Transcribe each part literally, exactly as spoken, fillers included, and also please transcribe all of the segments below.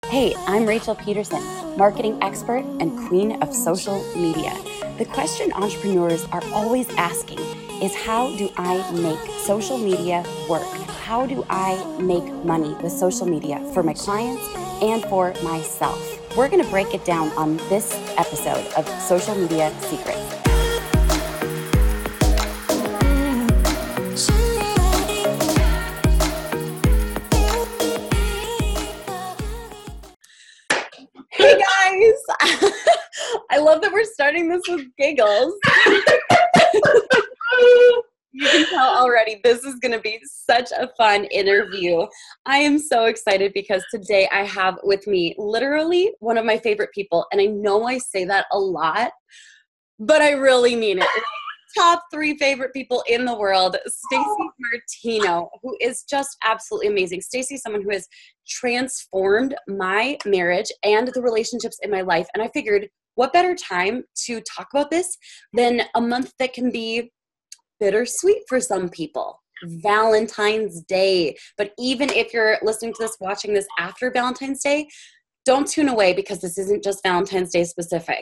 Hey, I'm Rachel Peterson, marketing expert and queen of social media. The question entrepreneurs are always asking is, how do I make social media work? How do I make money with social media for my clients and for myself? We're going to break it down on this episode of Social Media Secrets. Hey guys, I love that we're starting this with giggles. You can tell already this is going to be such a fun interview. I am so excited because today I have with me literally one of my favorite people, and I know I say that a lot, but I really mean it. Top three favorite people in the world, Stacey Martino, who is just absolutely amazing. Stacey is someone who has transformed my marriage and the relationships in my life. And I figured, what better time to talk about this than a month that can be bittersweet for some people, Valentine's Day. But even if you're listening to this, watching this after Valentine's Day, don't tune away because this isn't just Valentine's Day specific.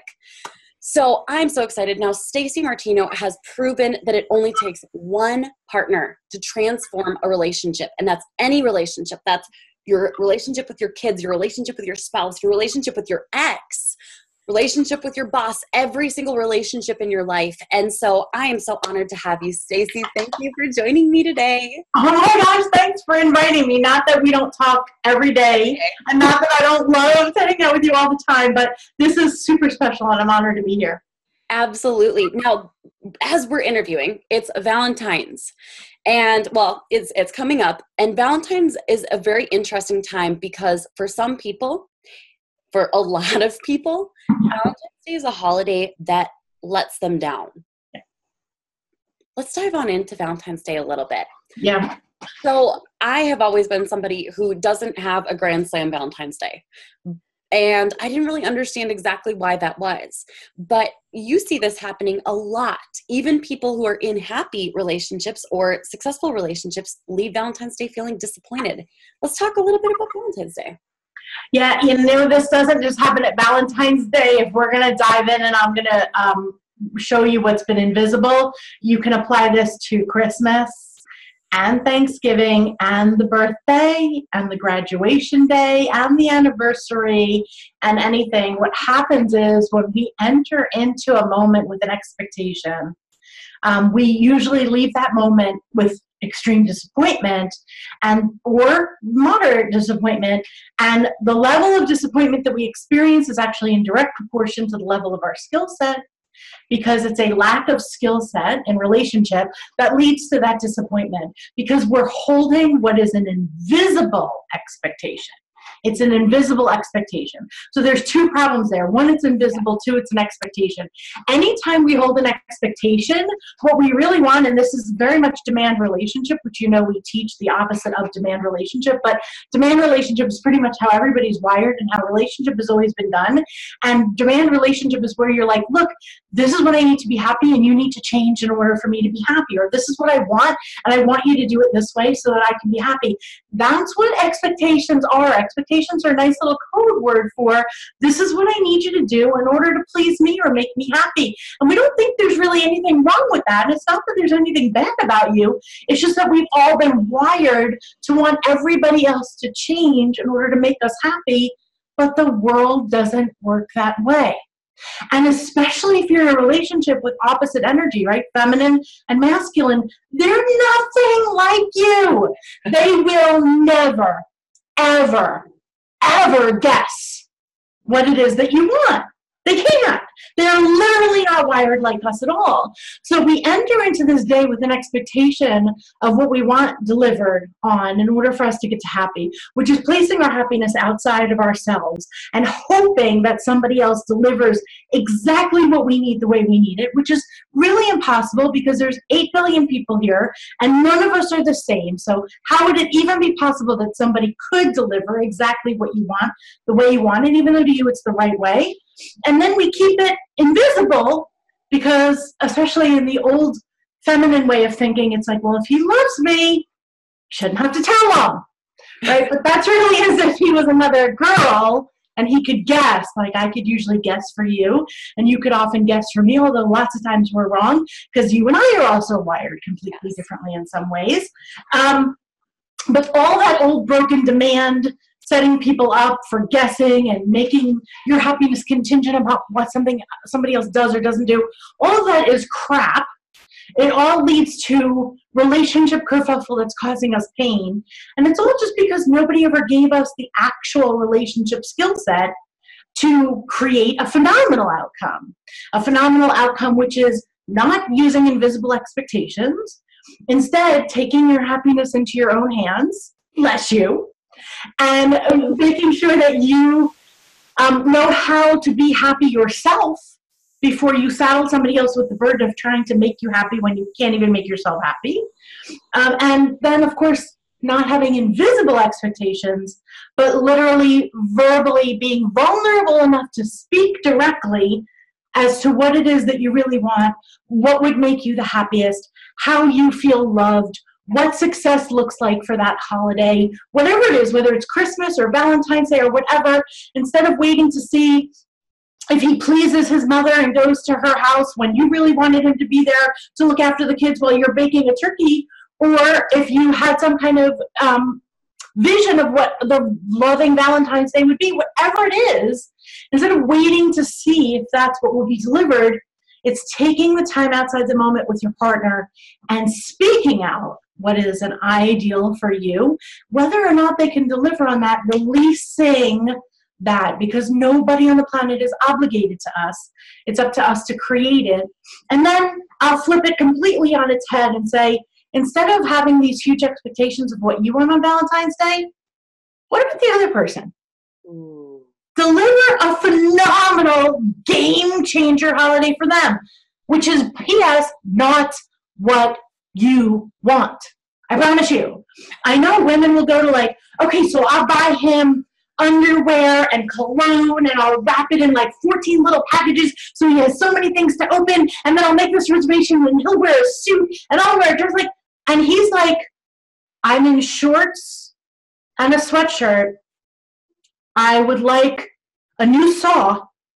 So I'm so excited. Now, Stacey Martino has proven that it only takes one partner to transform a relationship. And that's any relationship. That's your relationship with your kids, your relationship with your spouse, your relationship with your ex, relationship with your boss, every single relationship in your life. And so I am so honored to have you, Stacey. Thank you for joining me today. Oh my gosh, thanks for inviting me. Not that we don't talk every day, and not that I don't love sitting out with you all the time, but this is super special and I'm honored to be here. Absolutely. Now, as we're interviewing, it's Valentine's. And well, it's it's coming up. And Valentine's is a very interesting time because for some people, for a lot of people, Valentine's Day is a holiday that lets them down. Yeah. Let's dive on into Valentine's Day a little bit. Yeah. So I have always been somebody who doesn't have a Grand Slam Valentine's Day. And I didn't really understand exactly why that was. But you see this happening a lot. Even people who are in happy relationships or successful relationships leave Valentine's Day feeling disappointed. Let's talk a little bit about Valentine's Day. Yeah, you know, this doesn't just happen at Valentine's Day. If we're going to dive in and I'm going to um, show you what's been invisible, you can apply this to Christmas and Thanksgiving and the birthday and the graduation day and the anniversary and anything. What happens is when we enter into a moment with an expectation, um, we usually leave that moment with extreme disappointment and or moderate disappointment, and the level of disappointment that we experience is actually in direct proportion to the level of our skill set, because it's a lack of skill set in relationship that leads to that disappointment, because we're holding what is an invisible expectation. It's an invisible expectation. So there's two problems there. One, it's invisible. Two, it's an expectation. Anytime we hold an expectation, what we really want, and this is very much demand relationship, which you know we teach the opposite of demand relationship, but demand relationship is pretty much how everybody's wired and how relationship has always been done. And demand relationship is where you're like, look, this is what I need to be happy and you need to change in order for me to be happy. Or this is what I want and I want you to do it this way so that I can be happy. That's what expectations are. Expectations are a nice little code word for this is what I need you to do in order to please me or make me happy. And we don't think there's really anything wrong with that. And it's not that there's anything bad about you. It's just that we've all been wired to want everybody else to change in order to make us happy. But the world doesn't work that way. And especially if you're in a relationship with opposite energy, right? Feminine and masculine, they're nothing like you. They will never, ever, ever guess what it is that you want. They can't. They're literally not wired like us at all. So we enter into this day with an expectation of what we want delivered on in order for us to get to happy, which is placing our happiness outside of ourselves and hoping that somebody else delivers exactly what we need the way we need it, which is really impossible because there's eight billion people here and none of us are the same. So how would it even be possible that somebody could deliver exactly what you want the way you want it, even though to you it's the right way? And then we keep it invisible because, especially in the old feminine way of thinking, it's like, well, if he loves me, shouldn't have to tell him. right? But that's really as if he was another girl and he could guess. Like, I could usually guess for you, and you could often guess for me, although lots of times we're wrong because you and I are also wired completely yes. differently in some ways. Um, but all that old broken demand, setting people up for guessing and making your happiness contingent about what something somebody else does or doesn't do, all of that is crap. It all leads to relationship kerfuffle that's causing us pain. And it's all just because nobody ever gave us the actual relationship skill set to create a phenomenal outcome. A phenomenal outcome which is not using invisible expectations, instead taking your happiness into your own hands, bless you, and making sure that you um, know how to be happy yourself before you saddle somebody else with the burden of trying to make you happy when you can't even make yourself happy. Um, and then, of course, not having invisible expectations, but literally verbally being vulnerable enough to speak directly as to what it is that you really want, what would make you the happiest, how you feel loved, what success looks like for that holiday, whatever it is, whether it's Christmas or Valentine's Day or whatever, instead of waiting to see if he pleases his mother and goes to her house when you really wanted him to be there to look after the kids while you're baking a turkey, or if you had some kind of um, vision of what the loving Valentine's Day would be, whatever it is, instead of waiting to see if that's what will be delivered, it's taking the time outside the moment with your partner and speaking out what is an ideal for you, whether or not they can deliver on that, releasing that, because nobody on the planet is obligated to us. It's up to us to create it. And then I'll flip it completely on its head and say, instead of having these huge expectations of what you want on Valentine's Day, what about the other person? Ooh. Deliver a phenomenal game changer holiday for them, which is, P S, not what you want. I promise you. I know women will go to like, okay, so I'll buy him underwear and cologne, and I'll wrap it in like fourteen little packages so he has so many things to open, and then I'll make this reservation and he'll wear a suit and I'll wear a dress. Like, and he's like, I'm in shorts and a sweatshirt. I would like a new saw,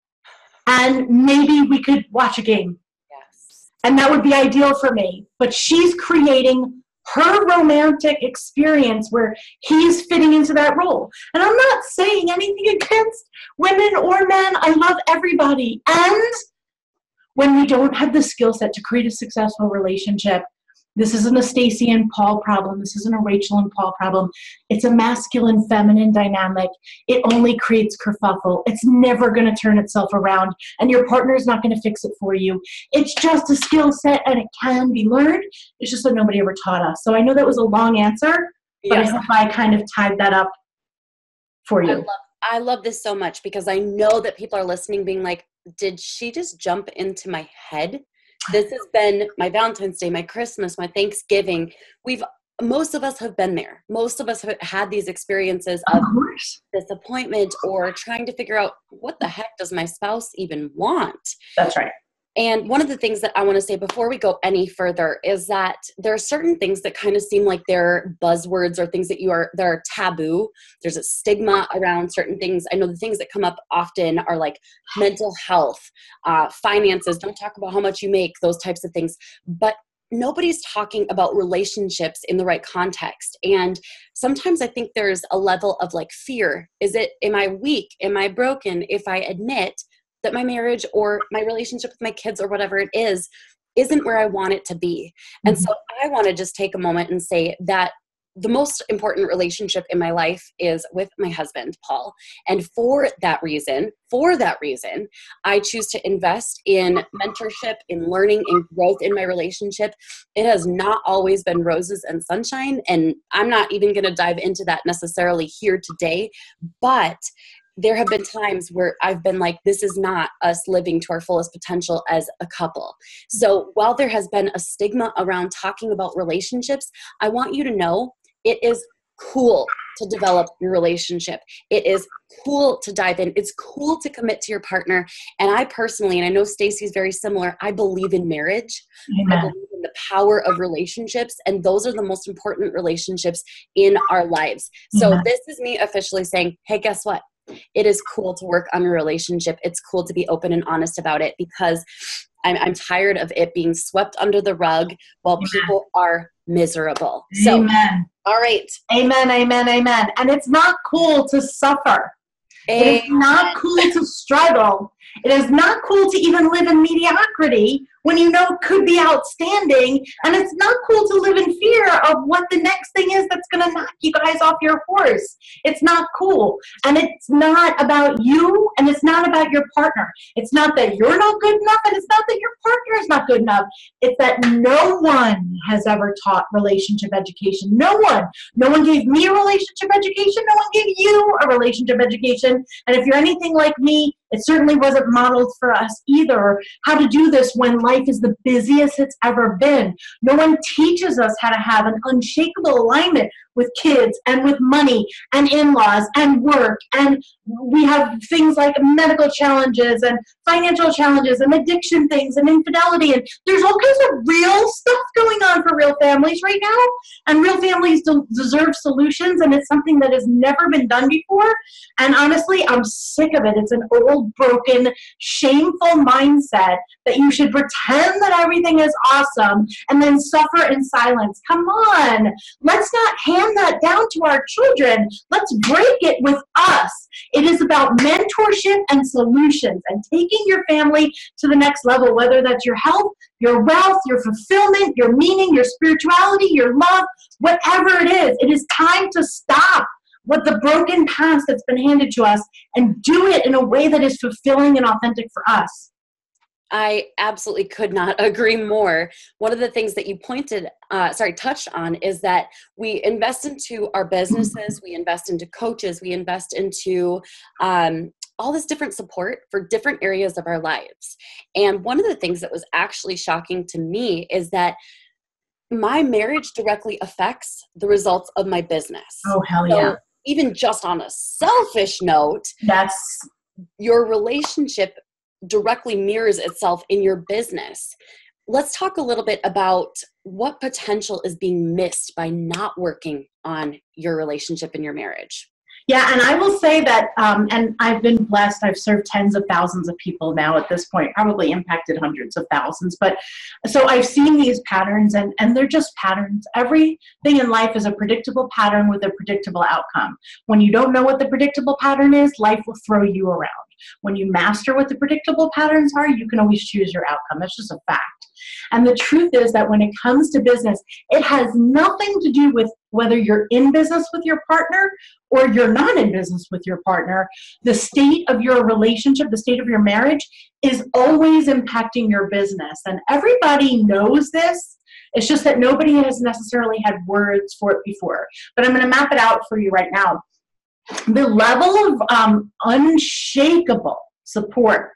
and maybe we could watch a game. Yes. And that would be ideal for me. But she's creating her romantic experience where he's fitting into that role. And I'm not saying anything against women or men. I love everybody. And when we don't have the skill set to create a successful relationship, this isn't a Stacy and Paul problem. This isn't a Rachel and Paul problem. It's a masculine feminine dynamic. It only creates kerfuffle. It's never going to turn itself around, and your partner is not going to fix it for you. It's just a skill set, and it can be learned. It's just that nobody ever taught us. So I know that was a long answer, but yes. I hope I kind of tied that up for you. I love, I love this so much because I know that people are listening being like, did she just jump into my head? This has been my Valentine's Day, my Christmas, my Thanksgiving. We've, most of us have been there. Most of us have had these experiences of, of disappointment or trying to figure out what the heck does my spouse even want? That's right. And one of the things that I want to say before we go any further is that there are certain things that kind of seem like they're buzzwords or things that you are, they're taboo. There's a stigma around certain things. I know the things that come up often are like mental health, uh, finances, don't talk about how much you make, those types of things. But nobody's talking about relationships in the right context. And sometimes I think there's a level of like fear. Is it, am I weak? Am I broken if I admit that my marriage or my relationship with my kids or whatever it is, isn't where I want it to be? Mm-hmm. And so I want to just take a moment and say that the most important relationship in my life is with my husband, Paul. And for that reason, for that reason, I choose to invest in mentorship, in learning, in growth in my relationship. It has not always been roses and sunshine. And I'm not even going to dive into that necessarily here today, but there have been times where I've been like, this is not us living to our fullest potential as a couple. So while there has been a stigma around talking about relationships, I want you to know it is cool to develop your relationship. It is cool to dive in. It's cool to commit to your partner. And I personally, and I know Stacey's very similar, I believe in marriage. Amen. I believe in the power of relationships. And those are the most important relationships in our lives. So Amen. this is me officially saying, hey, guess what? It is cool to work on a relationship. It's cool to be open and honest about it, because I'm, I'm tired of it being swept under the rug while Amen. people are miserable. So, Amen. all right. Amen, amen, amen. And it's not cool to suffer. It is not cool to struggle. It is not cool to even live in mediocrity when you know it could be outstanding. And it's not cool to live in fear of what the next thing is that's going to knock you guys off your horse. It's not cool. And it's not about you, and it's not about your partner. It's not that you're not good enough, and it's not that your partner is not good enough. It's that no one has ever taught relationship education. No one. No one gave me a relationship education. No one gave you a relationship education. And if you're anything like me, it certainly wasn't modeled for us either, how to do this when life is the busiest it's ever been. No one teaches us how to have an unshakable alignment with kids and with money and in-laws and work. And we have things like medical challenges and financial challenges and addiction things and infidelity. And there's all kinds of real stuff going on for real families right now. And real families do- deserve solutions. And it's something that has never been done before. And honestly, I'm sick of it. It's an old, broken, shameful mindset that you should pretend that everything is awesome and then suffer in silence. Come on. Let's not hand that down to our children. Let's break it with us. It is about mentorship and solutions and taking your family to the next level, whether that's your health, your wealth, your fulfillment, your meaning, your spirituality, your love, whatever it is. It is time to stop with the broken past that's been handed to us and do it in a way that is fulfilling and authentic for us. I absolutely could not agree more. One of the things that you pointed, uh, sorry, touched on is that we invest into our businesses, we invest into coaches, we invest into um, all this different support for different areas of our lives. And one of the things that was actually shocking to me is that my marriage directly affects the results of my business. Oh, hell so yeah. Even just on a selfish note, Yes. your relationship directly mirrors itself in your business. Let's talk a little bit about what potential is being missed by not working on your relationship in your marriage. Yeah, and I will say that, um, and I've been blessed. I've served tens of thousands of people now at this point, probably impacted hundreds of thousands. But so I've seen these patterns, and, and they're just patterns. Everything in life is a predictable pattern with a predictable outcome. When you don't know what the predictable pattern is, life will throw you around. When you master what the predictable patterns are, you can always choose your outcome. That's just a fact. And the truth is that when it comes to business, it has nothing to do with whether you're in business with your partner or you're not in business with your partner. The state of your relationship, the state of your marriage is always impacting your business. And everybody knows this. It's just that nobody has necessarily had words for it before. But I'm going to map it out for you right now. The level of um, unshakable support,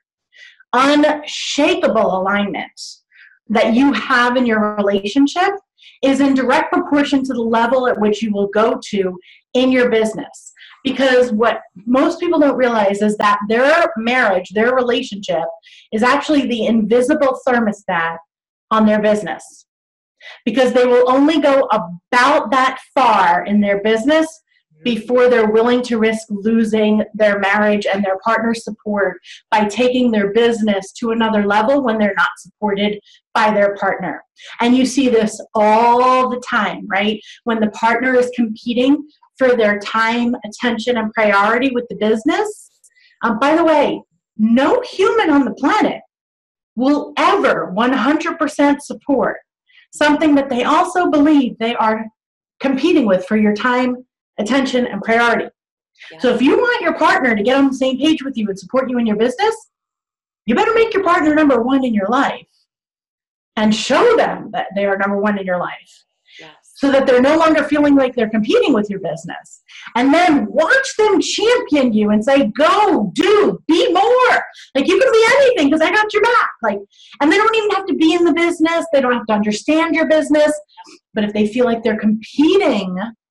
unshakable alignment that you have in your relationship is in direct proportion to the level at which you will go to in your business. Because what most people don't realize is that their marriage, their relationship, is actually the invisible thermostat on their business. Because they will only go about that far in their business before they're willing to risk losing their marriage and their partner's support by taking their business to another level when they're not supported by their partner. And you see this all the time, right? When the partner is competing for their time, attention, and priority with the business. Um, by the way, no human on the planet will ever one hundred percent support something that they also believe they are competing with for your time, attention, and priority. Yeah. So if you want your partner to get on the same page with you and support you in your business, you better make your partner number one in your life and show them that they are number one in your life. Yes. So that they're no longer feeling like they're competing with your business. And then watch them champion you and say, go, do, be more. Like, you can be anything because I got your back. Like, and they don't even have to be in the business. They don't have to understand your business. But if they feel like they're competing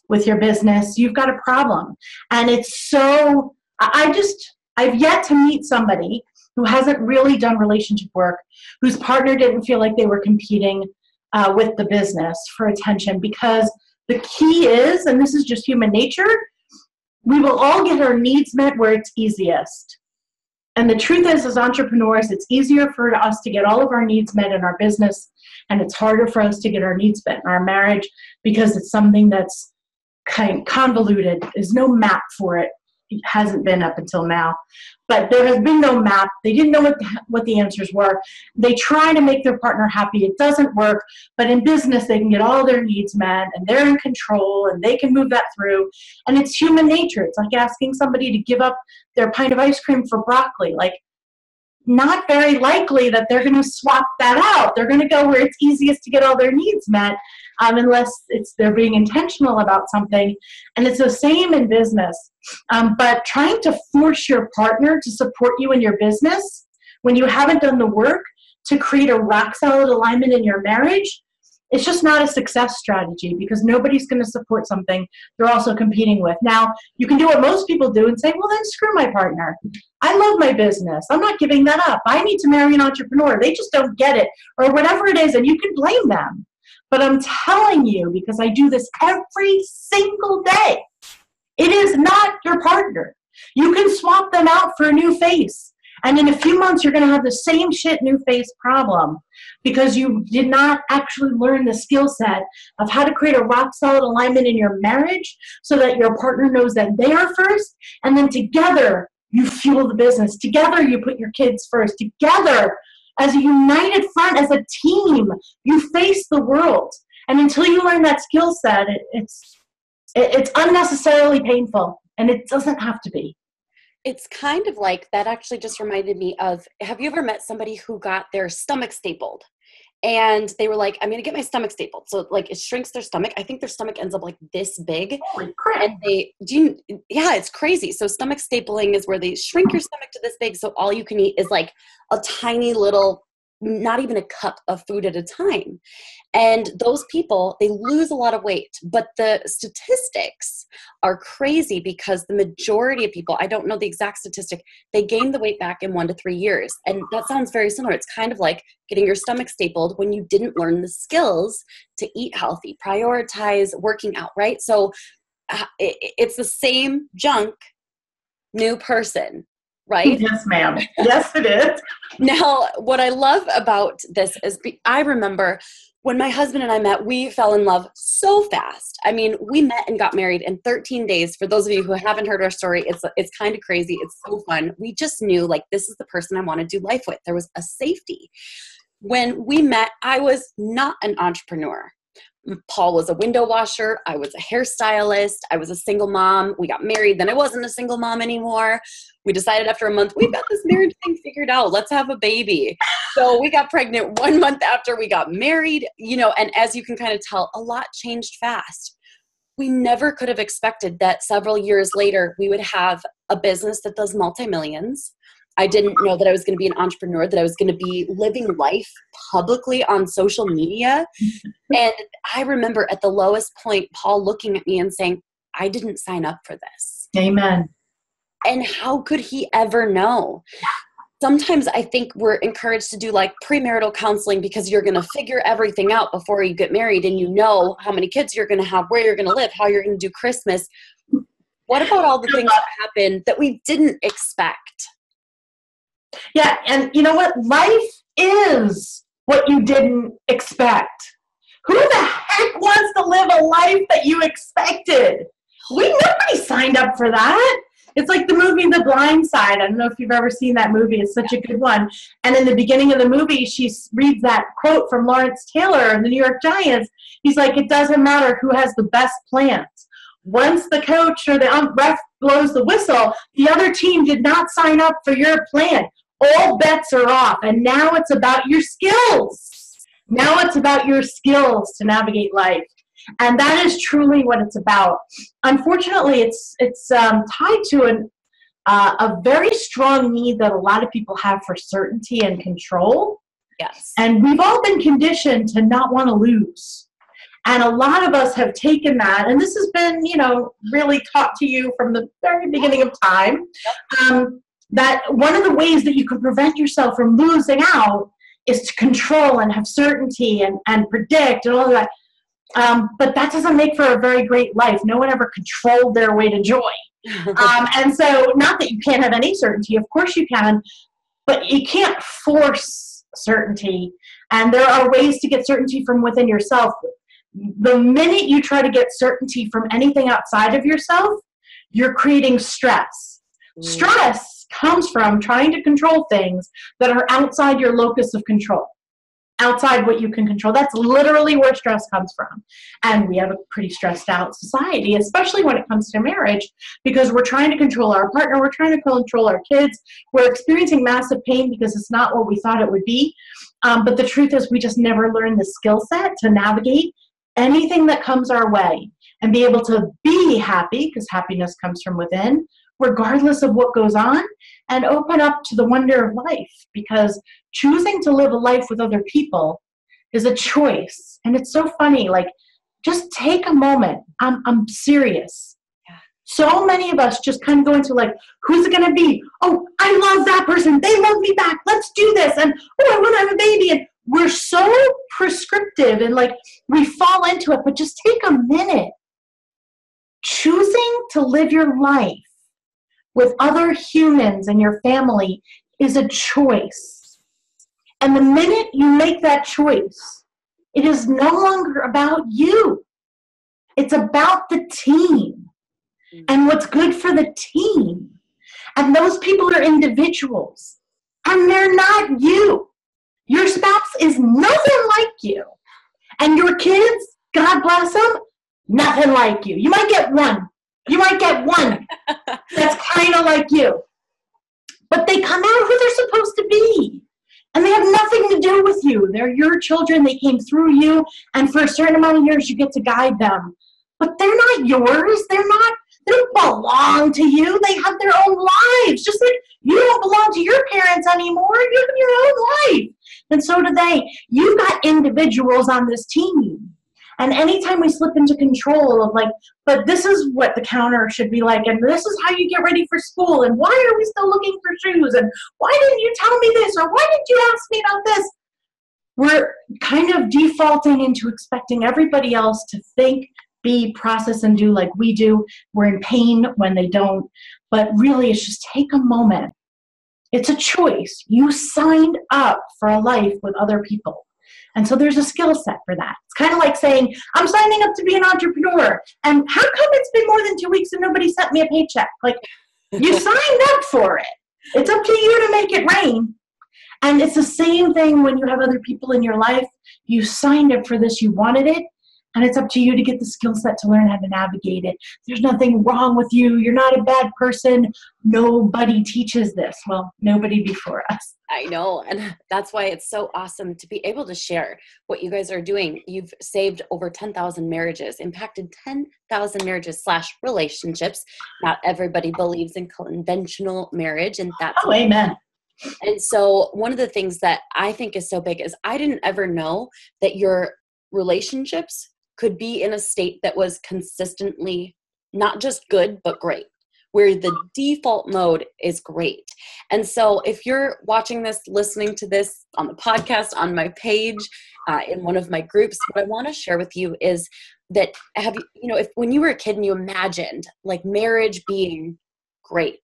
with your business, you've got a problem. And it's so, I I just, I've yet to meet somebody who hasn't really done relationship work, whose partner didn't feel like they were competing uh, with the business for attention. Because the key is, and this is just human nature, we will all get our needs met where it's easiest. And the truth is, as entrepreneurs, it's easier for us to get all of our needs met in our business, and it's harder for us to get our needs met in our marriage because it's something that's kind of convoluted. There's no map for it. It hasn't been up until now. But there has been no map. They didn't know what the, what the answers were. They try to make their partner happy. It doesn't work. But in business, they can get all their needs met, and they're in control, and they can move that through. And it's human nature. It's like asking somebody to give up their pint of ice cream for broccoli. Like, not very likely that they're going to swap that out. They're going to go where it's easiest to get all their needs met, um, unless it's they're being intentional about something. And it's the same in business. Um, but trying to force your partner to support you in your business when you haven't done the work to create a rock solid alignment in your marriage, it's just not a success strategy, because nobody's going to support something they're also competing with. Now, you can do what most people do and say, well, then screw my partner. I love my business. I'm not giving that up. I need to marry an entrepreneur. They just don't get it, or whatever it is, and you can blame them. But I'm telling you, because I do this every single day, it is not your partner. You can swap them out for a new face. And in a few months, you're going to have the same shit new face problem, because you did not actually learn the skill set of how to create a rock solid alignment in your marriage so that your partner knows that they are first. And then together, you fuel the business. Together, you put your kids first. Together, as a united front, as a team, you face the world. And until you learn that skill set, it, it's it, it's unnecessarily painful, and it doesn't have to be. It's kind of like, that actually just reminded me of, have you ever met somebody who got their stomach stapled? And they were like, I'm going to get my stomach stapled. So like it shrinks their stomach. I think their stomach ends up like this big. Holy crap. And they, do you, yeah, it's crazy. So stomach stapling is where they shrink your stomach to this big. So all you can eat is like a tiny little, not even a cup of food at a time. And those people, they lose a lot of weight, but the statistics are crazy, because the majority of people, I don't know the exact statistic, they gain the weight back in one to three years. And that sounds very similar. It's kind of like getting your stomach stapled when you didn't learn the skills to eat healthy, prioritize working out, right? So uh, it, it's the same junk, new person. Right? Yes, ma'am. Yes, it is. Now, what I love about this is be- I remember when my husband and I met, we fell in love so fast. I mean, we met and got married in thirteen days. For those of you who haven't heard our story, it's it's kind of crazy. It's so fun. We just knew, like, this is the person I want to do life with. There was a safety. When we met, I was not an entrepreneur. Paul was a window washer. I was a hairstylist. I was a single mom. We got married. Then I wasn't a single mom anymore. We decided after a month, we've got this marriage thing figured out. Let's have a baby. So we got pregnant one month after we got married, you know, and as you can kind of tell, a lot changed fast. We never could have expected that several years later, we would have a business that does multi-millions. I didn't know that I was going to be an entrepreneur, that I was going to be living life publicly on social media. And I remember at the lowest point, Paul looking at me and saying, I didn't sign up for this. Amen. And how could he ever know? Sometimes I think we're encouraged to do like premarital counseling, because you're going to figure everything out before you get married, and you know how many kids you're going to have, where you're going to live, how you're going to do Christmas. What about all the things that happen that we didn't expect? Yeah, and you know what? Life is what you didn't expect. Who the heck wants to live a life that you expected? We nobody signed up for that. It's like the movie The Blind Side. I don't know if you've ever seen that movie. It's such a good one. And in the beginning of the movie, she reads that quote from Lawrence Taylor and the New York Giants. He's like, it doesn't matter who has the best plans. Once the coach or the ref blows the whistle, the other team did not sign up for your plan. All bets are off, and now it's about your skills. Now it's about your skills to navigate life, and that is truly what it's about. Unfortunately, it's it's um, tied to an, uh, a very strong need that a lot of people have for certainty and control. Yes. And we've all been conditioned to not want to lose. And a lot of us have taken that, and this has been, you know, really taught to you from the very beginning of time, um, that one of the ways that you can prevent yourself from losing out is to control and have certainty and, and predict and all of that. Um, but that doesn't make for a very great life. No one ever controlled their way to joy. Um, and so not that you can't have any certainty, of course you can, but you can't force certainty. And there are ways to get certainty from within yourself. The minute you try to get certainty from anything outside of yourself, you're creating stress. Mm. Stress comes from trying to control things that are outside your locus of control. Outside what you can control. That's literally where stress comes from. And we have a pretty stressed out society, especially when it comes to marriage, because we're trying to control our partner, we're trying to control our kids, we're experiencing massive pain because it's not what we thought it would be. Um, but the truth is we just never learned the skill set to navigate anything that comes our way and be able to be happy, because happiness comes from within, regardless of what goes on, and open up to the wonder of life, because choosing to live a life with other people is a choice. And it's so funny, like, just take a moment. I'm, I'm serious. Yeah. So many of us just kind of go into like, who's it going to be? Oh, I love that person. They love me back. Let's do this. And, oh, I want to have a baby. And we're so prescriptive and like we fall into it, but just take a minute. Choosing to live your life with other humans and your family is a choice. And the minute you make that choice, it is no longer about you. It's about the team and what's good for the team. And those people are individuals, and they're not you. Your spouse is nothing like you. And your kids, God bless them, nothing like you. You might get one. You might get one that's kind of like you. But they come out who they're supposed to be. And they have nothing to do with you. They're your children. They came through you. And for a certain amount of years, you get to guide them. But they're not yours. They're not, they don't belong to you. They have their own lives. Just like you don't belong to your parents anymore. You have your own life. And so do they. You've got individuals on this team. And anytime we slip into control of like, but this is what the counter should be like, and this is how you get ready for school, and why are we still looking for shoes, and why didn't you tell me this, or why didn't you ask me about this? We're kind of defaulting into expecting everybody else to think, be, process, and do like we do. We're in pain when they don't. But really, it's just take a moment. It's a choice. You signed up for a life with other people. And so there's a skill set for that. It's kind of like saying, I'm signing up to be an entrepreneur. And how come it's been more than two weeks and nobody sent me a paycheck? Like, you signed up for it. It's up to you to make it rain. And it's the same thing when you have other people in your life. You signed up for this. You wanted it. And it's up to you to get the skill set to learn how to navigate it. There's nothing wrong with you. You're not a bad person. Nobody teaches this. Well, nobody before us. I know. And that's why it's so awesome to be able to share what you guys are doing. You've saved over ten thousand marriages, impacted ten thousand marriages slash relationships. Not everybody believes in conventional marriage. And that's oh, amen. And so one of the things that I think is so big is I didn't ever know that your relationships could be in a state that was consistently not just good, but great, where the default mode is great. And so if you're watching this, listening to this on the podcast, on my page, uh, in one of my groups, what I want to share with you is that have you, you know, if when you were a kid and you imagined like marriage being great,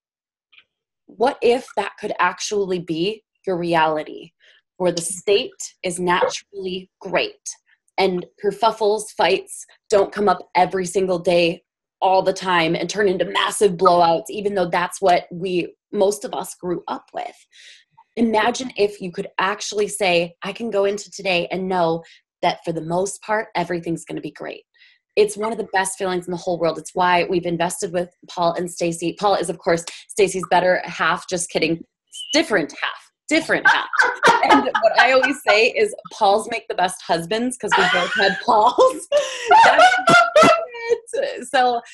what if that could actually be your reality, where the state is naturally great and kerfuffles, fights don't come up every single day all the time and turn into massive blowouts, even though that's what we, most of us grew up with. Imagine if you could actually say, I can go into today and know that for the most part, everything's going to be great. It's one of the best feelings in the whole world. It's why we've invested with Paul and Stacy. Paul is, of course, Stacy's better half. Just kidding. Different half. Different half. And what I always say is Pauls make the best husbands because we both had Pauls. That's it. So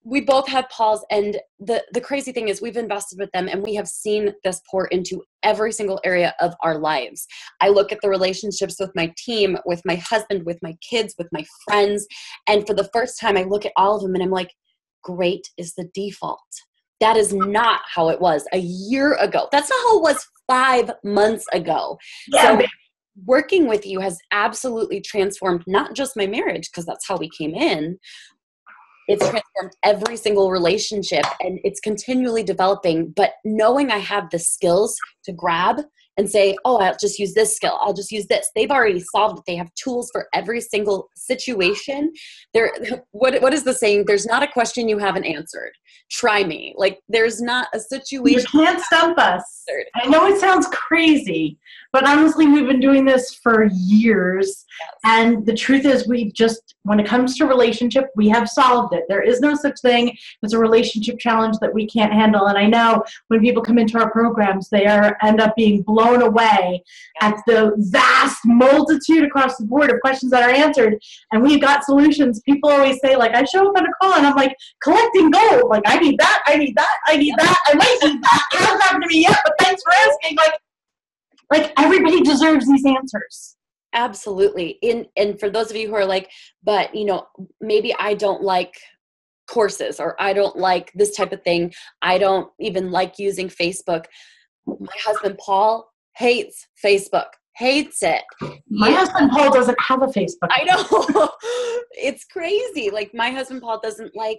we both have Pauls, and the, the crazy thing is we've invested with them and we have seen this pour into every single area of our lives. I look at the relationships with my team, with my husband, with my kids, with my friends. And for the first time, I look at all of them and I'm like, great is the default. That is not how it was a year ago. That's not how it was five months ago. Yeah, so working with you has absolutely transformed not just my marriage, because that's how we came in. It's transformed every single relationship, and it's continually developing. But knowing I have the skills to grab and say, oh, I'll just use this skill. I'll just use this. They've already solved it. They have tools for every single situation. There, what, what is the saying? There's not a question you haven't answered. Try me. Like, there's not a situation. You can't stump us. I know it sounds crazy, but honestly, we've been doing this for years. Yes. And the truth is, we've just, when it comes to relationship, we have solved it. There is no such thing as a relationship challenge that we can't handle. And I know when people come into our programs, they are end up being blown away at the vast multitude across the board of questions that are answered. And we've got solutions. People always say, like, I show up on a call and I'm like, collecting gold. Like, I need that, I need that, I need that, I might need that. It hasn't happened to me yet, but thanks for asking. Like, like everybody deserves these answers. Absolutely. In, and for those of you who are like, but, you know, maybe I don't like courses, or I don't like this type of thing. I don't even like using Facebook. My husband, Paul, hates Facebook, hates it. My He- husband, Paul, doesn't have a Facebook. I know. It's crazy. Like, my husband, Paul, doesn't like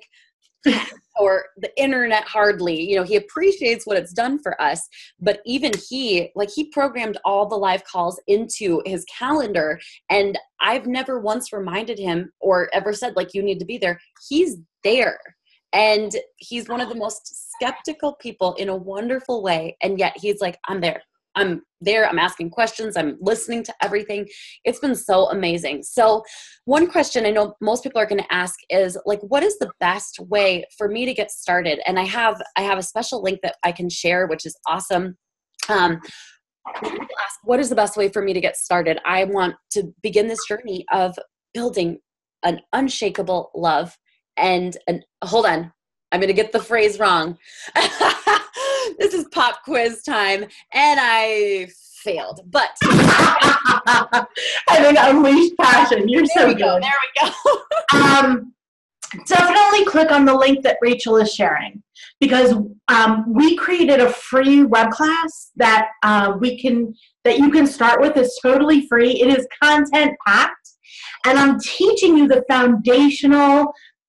or the internet hardly. You know, he appreciates what it's done for us, but even he, like, he programmed all the live calls into his calendar, and I've never once reminded him or ever said, like, you need to be there. He's there. And he's one of the most skeptical people in a wonderful way. And yet he's like, I'm there. I'm there. I'm asking questions. I'm listening to everything. It's been so amazing. So one question I know most people are going to ask is, like, what is the best way for me to get started? And I have, I have a special link that I can share, which is awesome. Um, people ask, what is the best way for me to get started? I want to begin this journey of building an unshakable love and an, hold on, I'm going to get the phrase wrong. This is pop quiz time, and I failed, but I think unleashed passion. You're there so we good. go. There we go. um, definitely click on the link that Rachel is sharing, because um, we created a free web class that uh, we can that you can start with. It's totally free. It is content packed, and I'm teaching you the foundational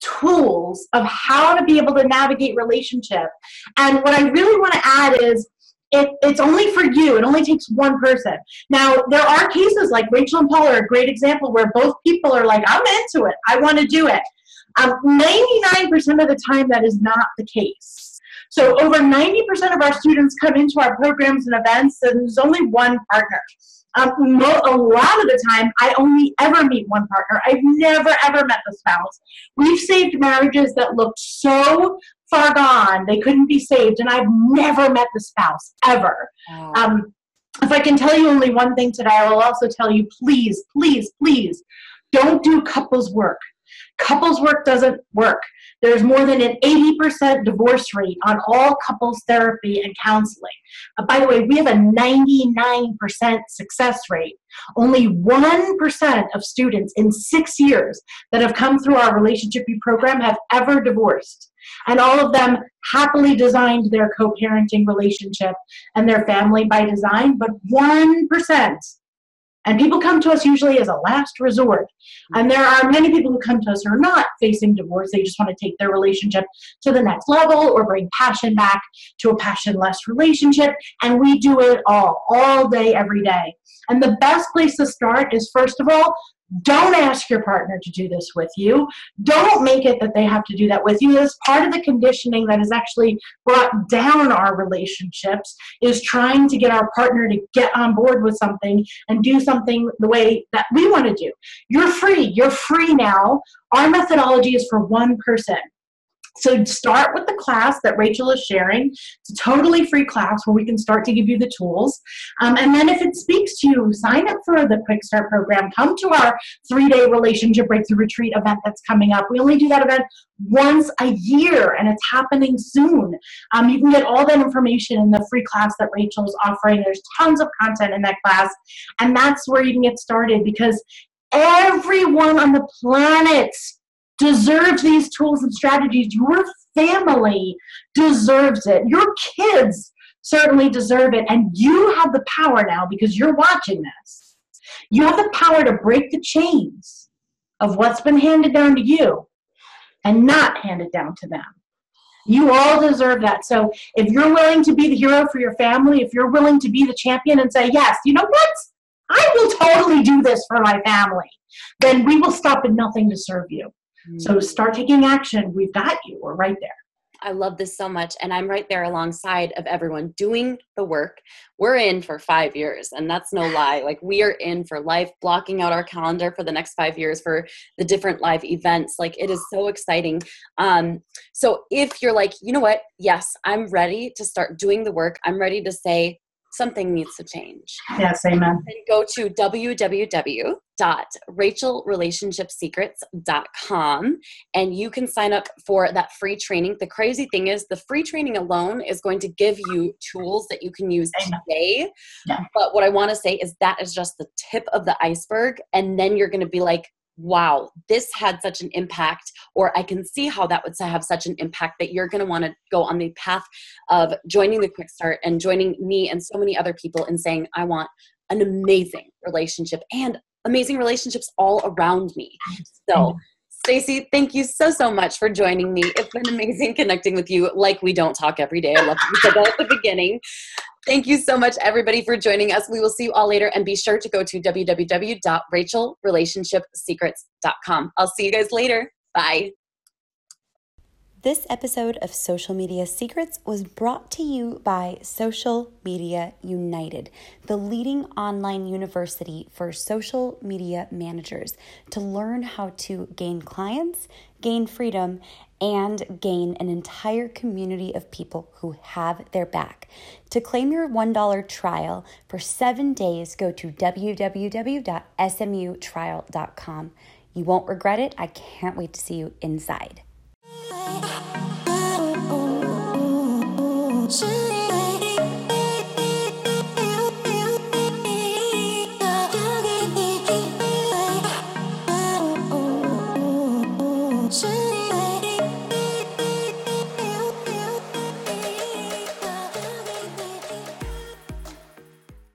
tools of how to be able to navigate relationship. And what I really want to add is it, it's only for you. It only takes one person. Now, there are cases like Rachel and Paul are a great example where both people are like, I'm into it. I want to do it. Um, ninety-nine percent of the time, that is not the case. So over ninety percent of our students come into our programs and events, and there's only one partner. Um, mo- a lot of the time, I only ever meet one partner. I've never, ever met the spouse. We've saved marriages that looked so far gone, they couldn't be saved, and I've never met the spouse, ever. Wow. Um, if I can tell you only one thing today, I will also tell you, please, please, please, don't do couples work. Couples work doesn't work. There's more than an eighty percent divorce rate on all couples therapy and counseling. Uh, by the way, we have a ninety-nine percent success rate. Only one percent of students in six years that have come through our Relationship U program have ever divorced. And all of them happily designed their co-parenting relationship and their family by design, but one percent. And people come to us usually as a last resort. And there are many people who come to us who are not facing divorce. They just want to take their relationship to the next level or bring passion back to a passion-less relationship. And we do it all, all day, every day. And the best place to start is, first of all, don't ask your partner to do this with you. Don't make it that they have to do that with you. As part of the conditioning that has actually brought down our relationships is trying to get our partner to get on board with something and do something the way that we want to do. You're free. You're free now. Our methodology is for one person. So start with the class that Rachel is sharing. It's a totally free class where we can start to give you the tools. Um, and then if it speaks to you, sign up for the Quick Start program. Come to our three-day Relationship Breakthrough Retreat event that's coming up. We only do that event once a year, and it's happening soon. Um, you can get all that information in the free class that Rachel is offering. There's tons of content in that class, and that's where you can get started, because everyone on the planet deserves these tools and strategies. Your family deserves it. Your kids certainly deserve it. And you have the power now, because you're watching this. You have the power to break the chains of what's been handed down to you and not hand it down to them. You all deserve that. So if you're willing to be the hero for your family, if you're willing to be the champion and say, yes, you know what? I will totally do this for my family, then we will stop at nothing to serve you. So start taking action. We've got you. We're right there. I love this so much. And I'm right there alongside of everyone doing the work. We're in for five years. And that's no lie. Like, we are in for life, blocking out our calendar for the next five years for the different live events. Like, it is so exciting. Um, so if you're like, you know what? Yes, I'm ready to start doing the work. I'm ready to say, something needs to change. Yes, amen. Then go to w w w dot rachel relationship secrets dot com and you can sign up for that free training. The crazy thing is, the free training alone is going to give you tools that you can use amen. today. Yeah. But what I want to say is that is just the tip of the iceberg. And then you're going to be like, wow, this had such an impact, or I can see how that would have such an impact, that you're going to want to go on the path of joining the Quick Start and joining me and so many other people and saying, I want an amazing relationship and amazing relationships all around me. So Stacey, thank you so, so much for joining me. It's been amazing connecting with you like we don't talk every day. I love that you said that at the beginning. Thank you so much, everybody, for joining us. We will see you all later, and be sure to go to w w w dot rachel relationship secrets dot com. I'll see you guys later. Bye. This episode of Social Media Secrets was brought to you by Social Media United, the leading online university for social media managers, to learn how to gain clients, gain freedom, and gain an entire community of people who have their back. To claim your one dollar trial for seven days, go to w w w dot s m u trial dot com. You won't regret it. I can't wait to see you inside. Should